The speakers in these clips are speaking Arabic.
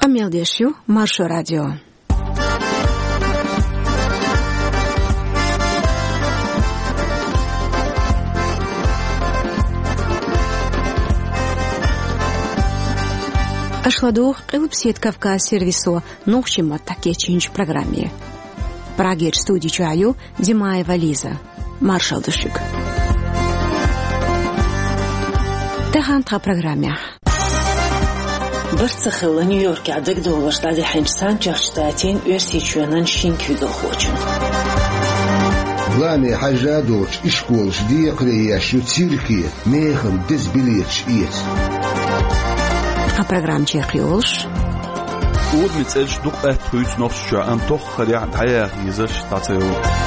Камелдешу Маршо радио. Ашладох Кылпсет Кавказ сервису нухшима таке чинч программе. Прагер студии чаю Димаева Лиза. Маршал Душик. Тахантха программе. برتخل نيويورك عدك دولار تعدي حين سانجر شتاتين ويرسيشونان شينكيدو خوچن لاني حاجادوش إشكولش ديقرياش يتسيركي ميخم دزبليتش إيس программ чехиолш ود متسالش دقة تويت نفس شو أن تخر يعني حياة يزش تعطيه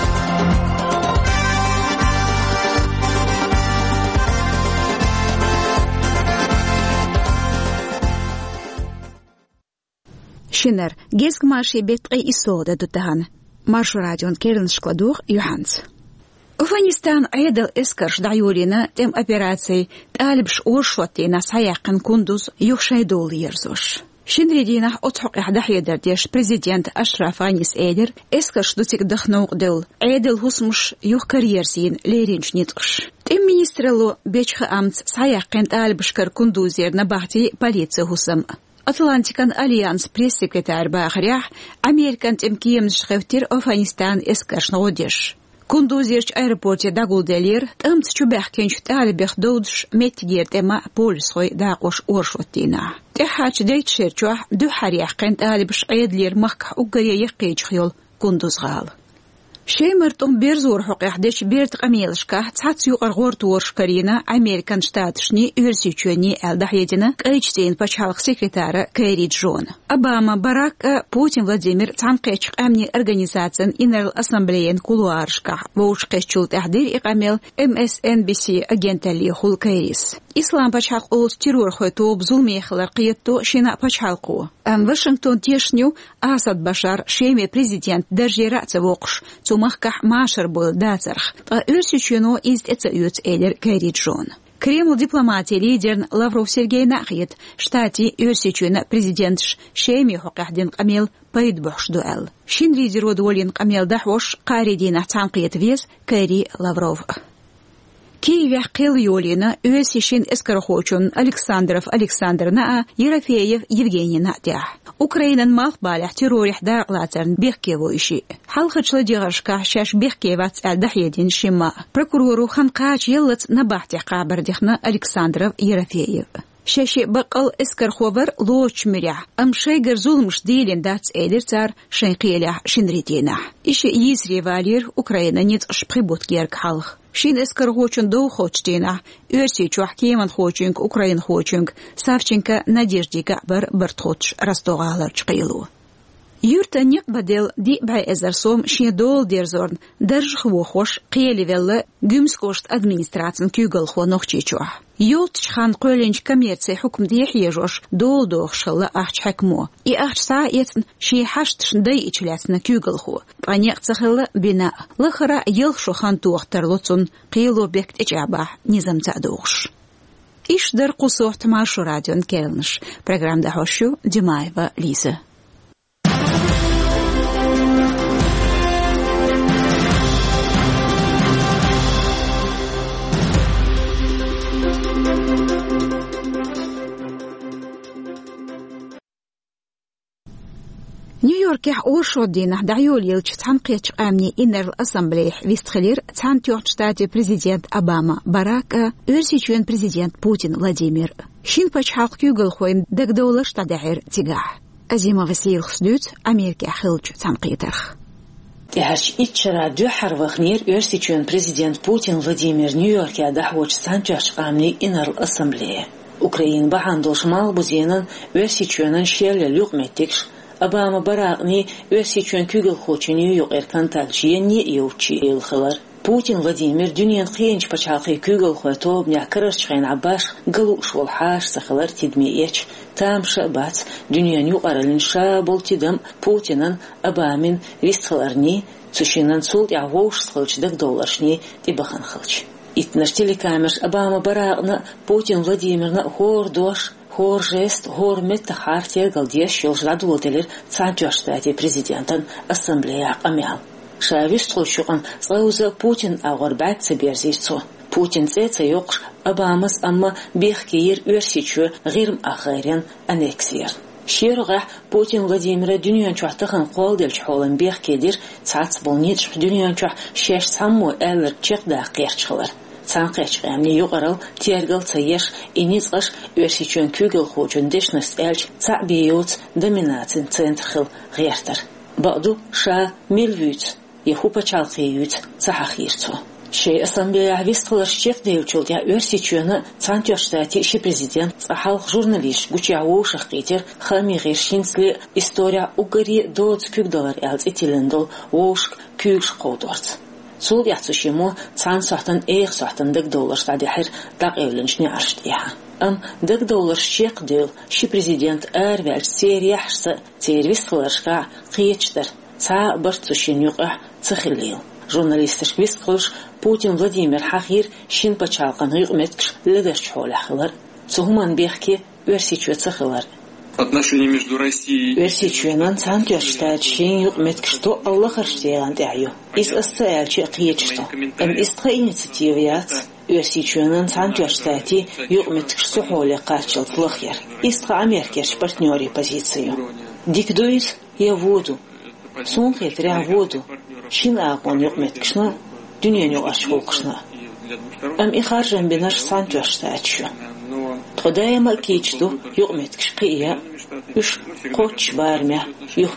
Шинер геск маши бетqi isoda dutahan Маршу радион керн шкладух Юханс Афганистан айдал эскарш дайолина тем операцией талбш оршвати на саяқын кундуз юхшайдол ерзош Шинрединах отхоқ ихдахедер деш президент Ашраф Анис Эдер эскарш дутик дахнуғдыл айдал хусмуш юх карьерсин леринч нитқш Тем министрлу бечха амц саяқын талбшкар кундузер на бахти полиция хусам Атлантикан Альянс пресс-секретарь Бахрях, Американ Темкием Шхевтир Афганистан эскашнодеш. Кундузерч аэропорте дагулделер, тамц чубахкенч талбех доудш метгер тема полисхой дагош оршватина. Техач дейтшерчуах духарях кент талбеш айдлер махка угаре яқейчхйол кундузгал. Шеймертом берзор хоқихдеш берт камелшка цацю аргорт воршкарина Американ штатшни версичуни элдахедина кайчтейн пачалх секретара Кэрри Джон. Обама, Барак, Путин Владимир цанкеч амни организацион Инерл ассамблеен кулуаршка воушкешчул тахдир иқамел MSNBC агентали хул Кэррис. Ислам пачалх олс террор хойто бзулмехлар қиетто шина пачалқу. Вашингтон тешню Асад Башар шеме президент дажера цавоқш Цумахках Машер был дацарх, а Урсичуно ист эцаюц Эдер Кэрри Джон. Кремль дипломатии лидер Лавров Сергей Нахиет, штати Урсичуна президентш шеме хоқахдин камел пайдбуш дуэл. Шин лидер удволин камел дахвош қаридина цанқиет вес Кэрри Лавров. Киеве қил юлина Урсишин эскархочун Александров Александрна Ерофеев Евгений Натях. Украинан малх балях террорих дарглацарн бехкеву иши. Халхачлы дигашка шаш бехкевац алдахедин шима. Прокурору ханкач еллац набахтих кабардихна Александров Ерофеев. Шаши бақал эскарховар лоч миря. Амшайгар зулмш делин дац эдерцар шайқиелях шинритина. Иши изри валир Украина нет шприбуткерк халх. Шин эскархочун доу хочтина. Урси чуахкеман хочунг Украин хочунг. Савченко Надеждика бар бартхоч растогалар чқилу. Юрта не бадел ди бай эзерсом шедол дерзорн держх вохош қиеливелле гюмскошт администрацин кюгал хонохчичуа. Йолтчхан қойленч коммерция хукм дехежош дол дохшылы ахч хакмо. И ахч саетн ши хашт шндай ичлясна кюгал хо. Панех цахылы бина. Лахара елхшу хан туахтарлоцун қиелу бект ичаба низамца дохш. Иш дар қусохт Маршу радион келнш. Программда хошу Димаева Лиза. نيويورك أورشو دينا دعيول يلش تنقيتش أمني إنر الأسامبليه ويستخلير تنتيوت شتاتي بريزيدنت أوباما باراك أرسيشون بريزيدنت بوتين فلاديمير شين باش حلق يوغل خوين دك دولش تدعير تيغاح أزيما وسيل خسدوت أمريكا خلج تنقيترخ تهش إتشرا دو حروخنير أرسيشون بريزيدنت بوتين فلاديمير نيويورك دعوش تنتيوت أمني إنر الأسامبليه أوكراين بحندوش مال بوزينن أرسيشونن شيل لقمتكش Обама баракни Урсичуан кюгел хочени юк эркан талчиени ючи илхлар. Путин Владимир дюниан хенч пачалхи кюгел хватоб някараш чхайн абаш галуш волхаш сахлар тидмиеч тамша бац дюниан ю аралинша болтидам Путинан Обамин вистхларни цушинан султ явош схлчдак долларшни тибахан хлч. Итнаш телекамерш Обама баракна Путин Владимирна хор дош хор жест, хор метта хартия галдия шел жадулотелер цантёштати президентан ассамблея амял. Шавиш тлушуан слауза Путин агорбак цеберзицо. Путин цеца йоқш Обамас амма бехкеир өрсичу гирм ахайрен аннексиер. Шерга Путин Владимира дүйнөнчақтығын қолдел чхолын бехкедир цац болнич дүйнөнчақ шеш самму әлір чеқда қерчқылар. Цанқечқ әмне юғарал тергал цаеш иницғаш өрсичуен күгіл хочун дешнес әлч цабиюц доминацин центрхыл ғертар. Баду ша милвюц, ехупа чалқиюц цахахирцу. Шей ассамблея вистқылар шчеқ дейлчулдя өрсичуені цантёштати ши президент цахал журналист гучауу шаққитер хамиғир шинсли история угари доц күгдалар әлц итиленділ оушк күгш қодорц. Сул яцушиму цан сахтан $10 стадихир дақ эвленшне арштиха. $10 шчеқ дейл ши президент әрвәлч серияхшсы тервистқыларшқа қиечтір ца бұртсушин юқа цихилил. Журналистиш вистқылш Путин Владимир Хахир шин пачалқан ғиғметкш ледерч холахылар. Цухуман бехке өрсичуе цихылар. Отношения между Россией и Өрсичуенан цантёштаат шин юғметкш то Аллахарштиған дәйю. Из астаялчи қиечто. Истқа инициативият өрсичуенан цантёштаати юғметкш сухоле қарчыл тлахер. Истқа Америкеш партнёри позицию. Дикдуис я воду. Сунхет ря воду. Шин ағон юғметкшна дүйнені ашқол қышна. Ихаржан бинаш цантёштаатшу. Тходайма кичту юғметкш қия үш қоч бармя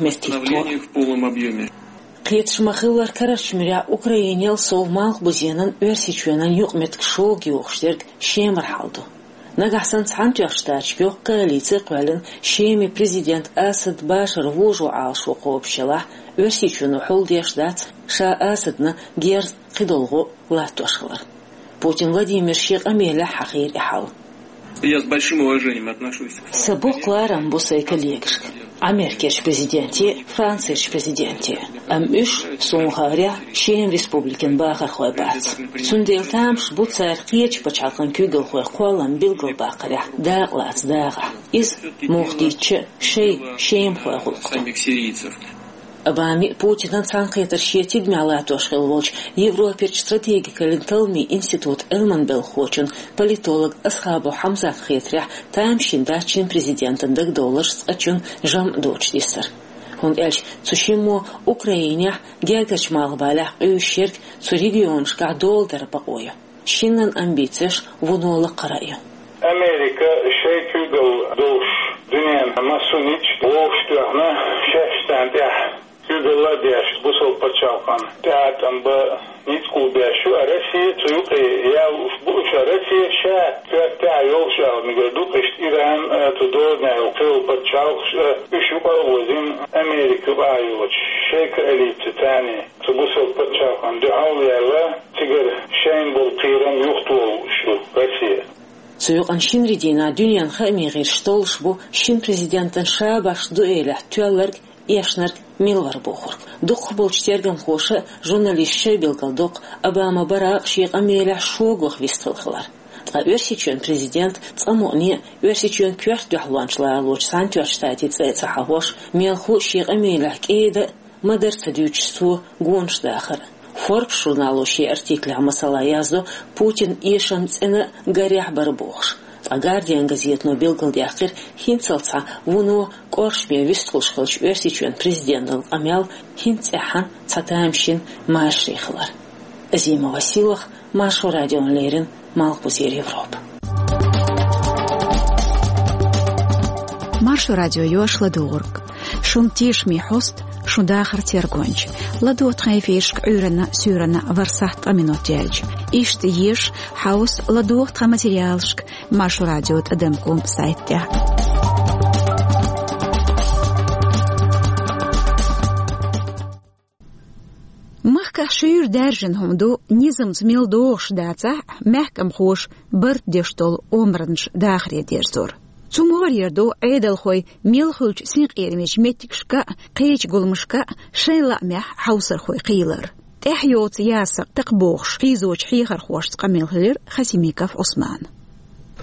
юғметтитту. Қиетшмахылар карашмиря Украинел солмал бузенан өрсичуенан юғметкшол геуқштерг шемір халду. Нагасан цантёштаач бёқ коалиция қуалын шеми президент Асад Башар вожу алшу қоопшела өрсичуену холдешдац ша Асадна герз қидолғу латошылар. Путин Владимир Шеқ амеля хақир ихал. Я с большим уважением отношусь. Сабо кларам бусай коллегш. Америкеш президенти, Францияш президенти. Үш сунғаря шеем республикен бағар қойбац. Сундел тамш бұ цар қиеч пачалқан күгіл қой қолан білгіл бақыря. Дағлац даға. Из мұқтичі шеем қой құлқты. Обами Путинан цанқетер шиетиг мялатошхил волч Европеч стратегикалин талми институт Элман Белхочун политолог Асхабу Хамзат Хетря тамшин дачин президентан $10 сқачун жам дочдисар. Он эльч цушиму Украине гергач малбалях үйшерг цу регионшка долдар бақойы. Шиннан амбицияш вунола қарайы. Америка шейкюгл душ дүниен масунич оштуахна шештан тях Юдалла дяш бусол пачалкан. Театам ба ницку бяшу, а Россия цуюк я уж Россия ша та йолша миграду пешт Иран тудорна укел пачалк бяшу возим Америка баёч. Шейк элит тани бусол пачалкан. Дуауяла тигер шейн бол тирам юхту шу Россия. Цуюк аншин редина дюнян хамигир штолш бу шин президентан шабаш дуэля тюаллерг Ешнер Милвар Бухург. Дух был чтергам хоша, журналист шебел галдок, Обама барак шеq амеля шогох вистылхлар. Тга өрсичуен президент цамони өрсичуен кюрт духланчла лоч сантёштати цеца хавош мелху шеq амеля кейда мадерса дючству гоншдахар. Форб журналу ши артикля масала язду Путин ишан цена горях барбохш. Агардиан газетно белгалдяхир хинцалца вуну коршме вистқулшхылч өрсичуен президентал амял хинцехан цатаамшин маашрихлар. Зима Василах, Машу радион Лерин, Малпузир Европа. Машу радио Йошладург. Шун тишми хост, шун дахар тергонч. Ладу тхайфишк урана сюрана варсахт аминотельч. Ишт еш хаус ладу тхаматериалшк. Машу радио тадемкум сайтя. Махка шюр дәржін хумду низм змил дош даца мәхкам хош бір дештол омранш дахре дерзор. Цумор ерду эйдал хой милхулч синq ермеш метикшка қейч гулмышка шейла мәх хаусар хой қилар. Тәхйот ясық тақбоғш қизоч хихар хош қамилхлер Хасимиков Осман.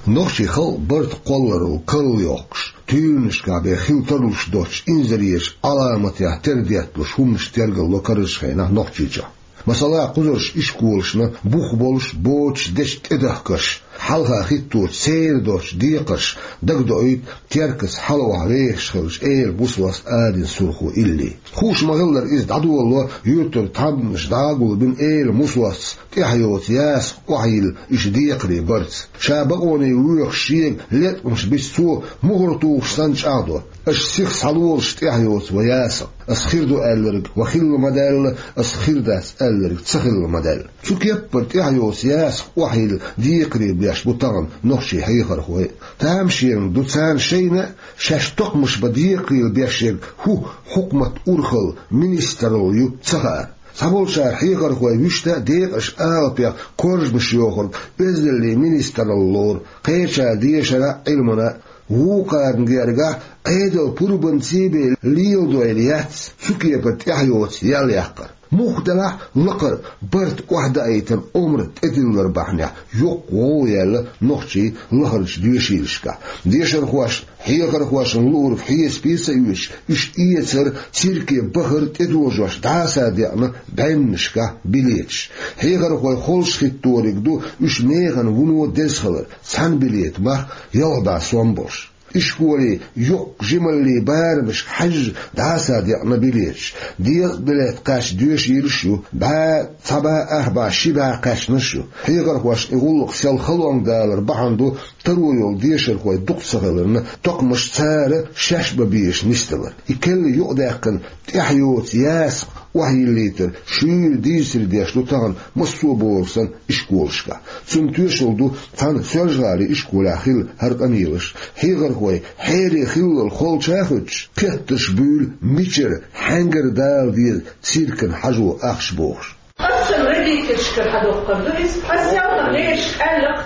نوشي خل برت قولر وكل يوكش تونش كابي خيل ترلش دوش إنزريش علامة ترديت لش همش ترجل لكرش خينا نوشيجا مثلا قدرش إشكولشنا بوخ بولش بوش دشت إدهكش حلها خيتو سير دوش ديقش دقدويت تركس حلوة ريش خلش بوسواس آدين سرخو إلي خوش مغلر إزد عدو الله يوتر تابنش داقل بن موسواس تحيوت ياس وحيل إش ديقري برز شابقوني ويخ شيق ليت مش بيسو مغرطوش سانش عادو اش سيخ صلولش تحيوت وياسق اسخيردو ألرق وخيلو مدال اسخيرداس ألرق تسخيلو مدال شو كيبر تحيوت ياسق وحيل ديقري بياش بطان نخشي حيخر خوي تامشين دوتسان شينا شاشتق مش بديقري بياشيق هو حكمة أرخل منستراليو تسخار سبول شهر حيقر خوي وشتا ديق اش آلبيا كورج مشيوخر بزلي منسترالور قيشا ديشنا علمنا وقار نجارجا قيدو بوربن سيبي ليل دويليات سكية بتحيوت ياليحقر مختلع لقر برت واحدة ايتن عمر تدلر بحنيا يقو يالا نخشي لهرش ديشيلشكا ديشر خواش حيقر خواش نلور في حيس بيسا يش ايتر سيركي بخر تدوجوش داسا ديانا بعنشكا بليتش حيقر خواي خولش خيطوريك دو يش ميغن ونو ديسخلر سان بليت مخ يلبا سوامبوش إشكولي يق جملي بارمش حج داسا ديقنا بليش ديق بلاد قاش دوش يرشو با صبا أهبا شبا قاش نشو حيقر خواش إغلق سيال خلوان دالر بحندو ترويل ديشر خواي دق صغلرنا تقمش تسار شاش ببيش نستلر إكل يقداقن تحيوت ياسق وحي الليتر شير ديسر ديشلو تغن مصو بولسن إشكولشكا سنتوشل دو تان سرجاري إشكولا خيل هرقانيلش حيقر خواي حيري خيل الخول شاخدش بيتش بول ميشر حنجر دال ديل سيركن حجو أخش بوش أصلا ردي تشكر حدوق قردويس أسيانا ليش قلق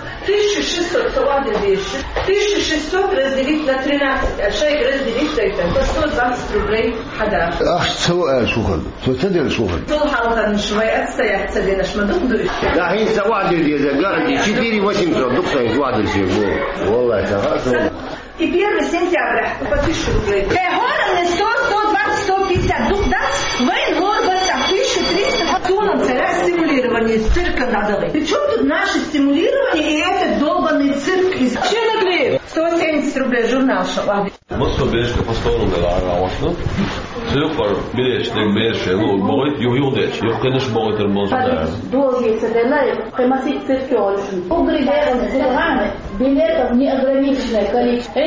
1600 تواد ليش 1600 разделить на 13 а شيء разделить это 120 рублей حدا سؤال شغل تدير شغل طول حلقة شوية أتسيح تدير أش ما دقدوش لا هي سواد اللي قاعد 4-8 دقيقة سواد الشيء والله تفاصيل И 1 сентября по 1000 рублей. Хора на 100, 120, 150 дух даст, вы норбата 1300 тонн царя стимулирование цирка надо. Причем тут наше стимулирование и этот долбанный цирк из Черногории. 170 рублей журнал шалави. Москва бешка постолу гала авашну. Сюкар билешник беше лул богит юдеч. Юкенеш богит мозда. Долгие цеделай, хемасит цирки олшн. Угридерон зелганы, билетов неограниченное количество.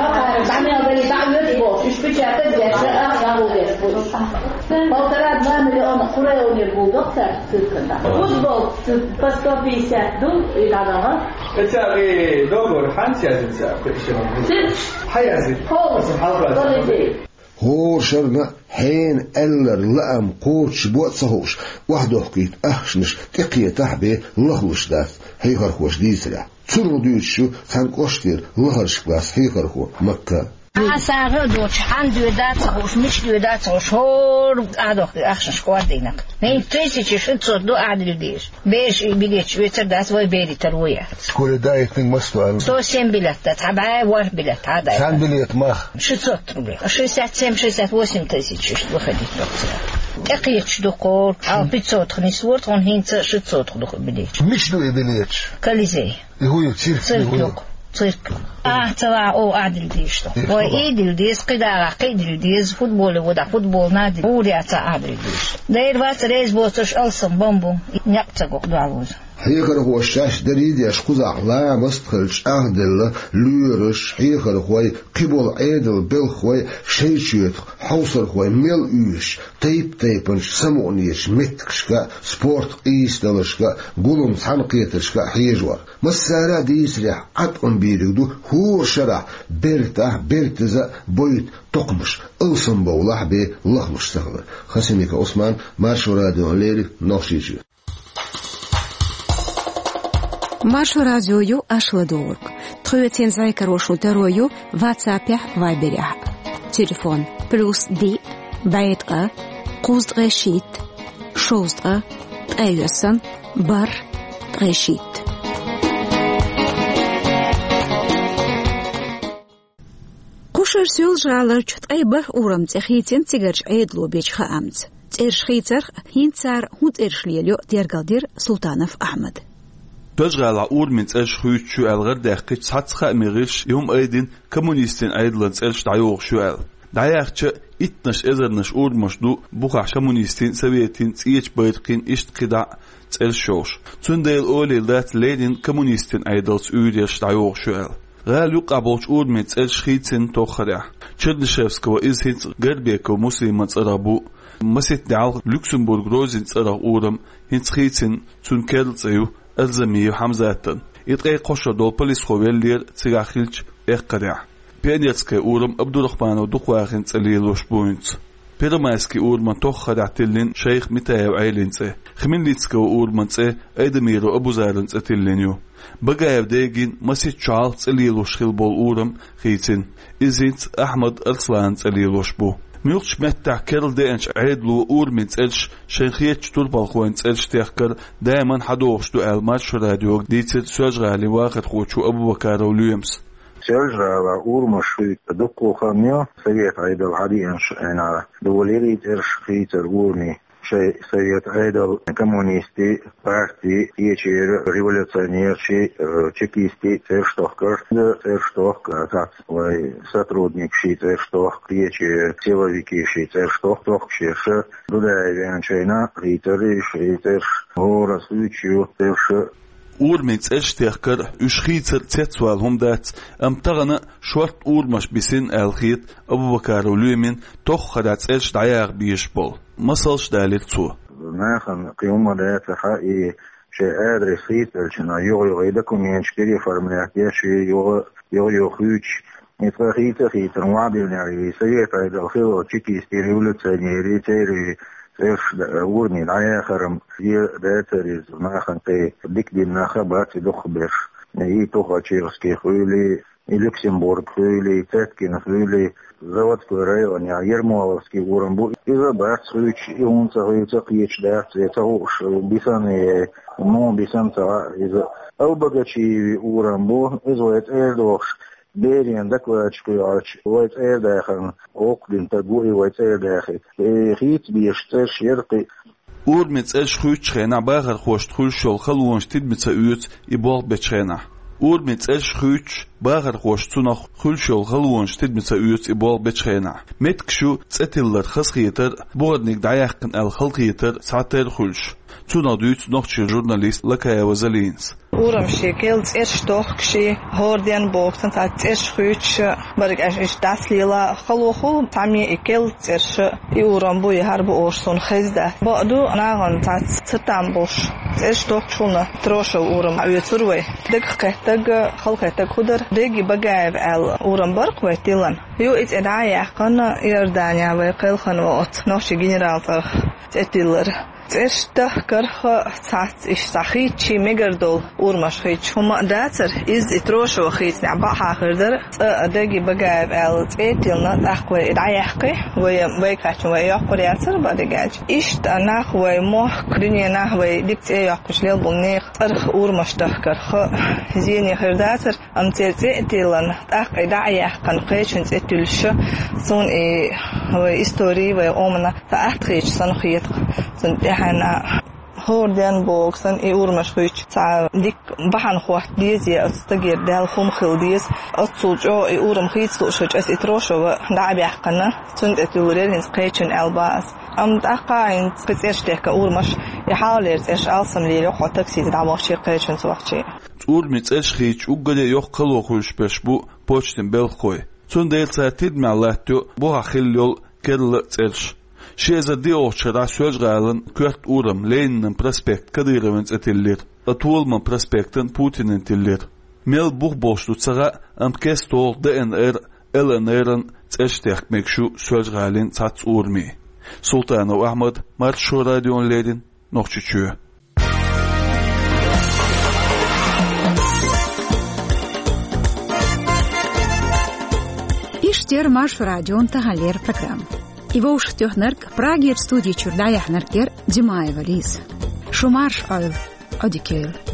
$1,5-2 миллиона курайонер булдық циркында. Футбол по 150 дум и надо. Это вы договор хансязится, почему? Хаязит. Полностью халва. هورشرنا حين ألر لأم قوتش بواتسهوش وحده حكيت أخشنش تقية تحبي لهلش داث هيخر خوش ديسرع تسرو ديوتشو تنقوشتير لهرش كلاس هيخر خو مكة أساعد دوتش عن دوداتهوش مش دوداتهوش هور أدوخ أخشنش قوادينك نين تريسي شنصور دو أعدل ديش بيش بيليتش ويتر داس وي بيري تروية كل دايك من مستوى 107 بلت تتحبعي ور بلت عداي سان بليت ماخ 600 رублей 67-68 тысяч выходить تقيتش دقور أو 500 خنيسورت он هينца 600 بليتش مش دو بليتش كاليزي هو يصير цирк. تبع أو أعدل ديش تو. وإيدل ديس قدارة قيدل ديس فوتبول ودا فوتبول نادي. ورياتا أعدل ديش. داير وات ريز بوتش ألسن بامبو نقطة دعوز. حيقر هو الشاش دريد يشقزع لا مستخلش أهدل لورش حيقر هو قبول عيدل بالخوي شيشيت حوصر هو ميل إيش تيبنش سمونيش متكشكا سبورت إيستلشكا قولم تحنقيتشكا حيجور مسارة ديسريح عطن بيريدو هو شرع برتزا بويت تقمش ألسن بولح بي لخمش سهل خسينيك عثمان مارشو راديو ليري نوشيجي Маршу радиою ашладуурк. Тхуетен зайкарошу дарою ватсапях вайберях. Телефон +D байтqa quzg'eshit shozg'a tayyasan bar tg'eshit. Ужар сюл жалар чут айбах урам цехитен цигарч айдло бечха амц. Цершхицар хинцар хут эршлиелё дергалдир Султанов Ахмад. Тожгала урминц эршхуйт шу алгар дахкич сацха эмириш юм айдин коммунистин айдланц эрш дайог шуал. Даяхча итнаш эзернаш урмашду бухаш коммунистин советин цеч байткин иштқида цершош. Цундел олилдат Ленин коммунистин айдлс үйдерш дайог шуал. Галю қаболч урминц эршхицин тохаря. Чернышевского изхиц Гербеков муслиман царабу масит дал Люксембург розин цараг урам хинцхицин цун келцею الزمية حمزاتن يتقي قشر دول بوليس خويلير تسيغاخيلش اقرع بيانيتسكي اورم عبد الرحمن ودقواخين تسليلوش بوينت بيرمايسكي اورمان توخدع تلين شيخ متايو عيلينسي خمينليتسكي اورمان تسي ايدميرو ابو زارنس اتلينيو بقايب ديگين مسيت شعال تسليلوش خيلبول اورم خيتين ازينت احمد ارسلان تسليلوش بو ميوتش متع كيرل دينش عيدلو أورمين تسألش شيخيتش توربال خوين تسألش تيخكر دايما حدوغش دو الماتش راديو ديتر سوجغالي واخد خوتشو أبو بكار وليومس سوجغالا أورمشويت دقو خميو سيئت عيدل عدينش انا دوليري ترش خيتر أورمي شيء سيئت عيدل كومونيستي بارتي تيشير ريفولوционер чекисти церштохкар церштох как свой сотрудник ши церштох тиечи силовики ши церштох тохшеше дудаевенчейна ритери шритер горас учу церш Урминц эштехкар ушхицер цецвал хумдат амтагана шорт урмаш бисин алхит Абу Бакар улюмин тоххадац эш даяг бишбол масалш далит цу нахан قيوم دات حقي شيء ادري خيت الجنا يغ يدكم ينشكري فرملات يشي يغ خوچ خيت وعدي ناري سيت هذا الخير تشكي ستيريولت سنيري تيري إيش ورني العيا خرم في داتريز ما خنقي ديك دي النخبات يدخ بيش نهي توخا تشيرسكي خويلي لوكسمبورغ خويلي تاتكين خويلي завод район я Ермоловский ورنبو إذا بعد خويش يوم تغير تقيش دات يتغوش بيسان مو بيسان تغا إذا أو بقى ورنبو إذا يتأردوش بيرين دكواتش كيارش ويت اير داخل اوقدين تقوي ويت اير داخل خيت بيشتش يرقي Урмиц эш хуйчхена багар хошт хулшол халуанш тидмица уйц и бол бечхена. Урмиц эш хуйч багар хошт цунах хулшол халуанш тидмица уйц и бол бечхена. Меткшу цетиллер хасхиетер бордник даяхкан ал халхиетер сатер хулш. Цуна дуйц нохчи журналист Лакаева Залинс. Урам шекелц эш тохкши хорден боксан тат эш хуйч барг эш даслила халуху тами экелц эш и урам буй харбу орсон хезда. Баду наган тат цтам бош. Эш тохчуна трошал урам аюцурвай. Дек кайтаг халкайтаг худер деги багаев ал урам барк вайтилан. Ю ит эдая кана Иордания вай кылхан вот нохчи генерал тетиллер. Эштах карха цац иш сахичи мегардол урмаш хич хума датер из итрошо хич набаха хырдер адаги багаев ал тетилна ахве идаяхки вай качу вай яхприятер бадагаж ишт анах вай мох крине нах вай дикте яхкушлел булнех арх урмаштах карха зени хырдатер амтетилан ах идаях кан кэчин тетилш сон вай истории вай омна таахтрич сан хиет сон أنا هوردن بوكسن إورمش خويش تاع ديك بحن خوات ديزي أستجير دال خم خلديز أتصلجو إورم خيط لوشج أس إتروشو دعبي حقنا تند أتولين إنسقيشن ألباس تأقين بتسيرش تك أورمش يحاولير إيش ألسم لي يوقع تاكسي تدعموش قيشن سوقتي أورميت إيش خيش وقدر يوقلو خوش بشبو بوشتن بالخوي تند يلتاتيد مع لاتو بوها خليول كرل تيرش شيزا ديوشرا سوجغالن كورت أورم لينن برسبكت كديرمنز اتلير أطول من برسبكتن بوتين انتلير ميل بوخ بوشتو تسغا أم كستول DNR LNRن تشتيخ مكشو سوجغالن تاتس أورمي سلطان أحمد مرشو راديون ليدن نوخشيشو إشتير مرشو راديون تغالير программ. Его уж тёхнерк Праге в студии Чурдая Хнеркер Димаева Лиз. Шумарш Ойл Одикейл.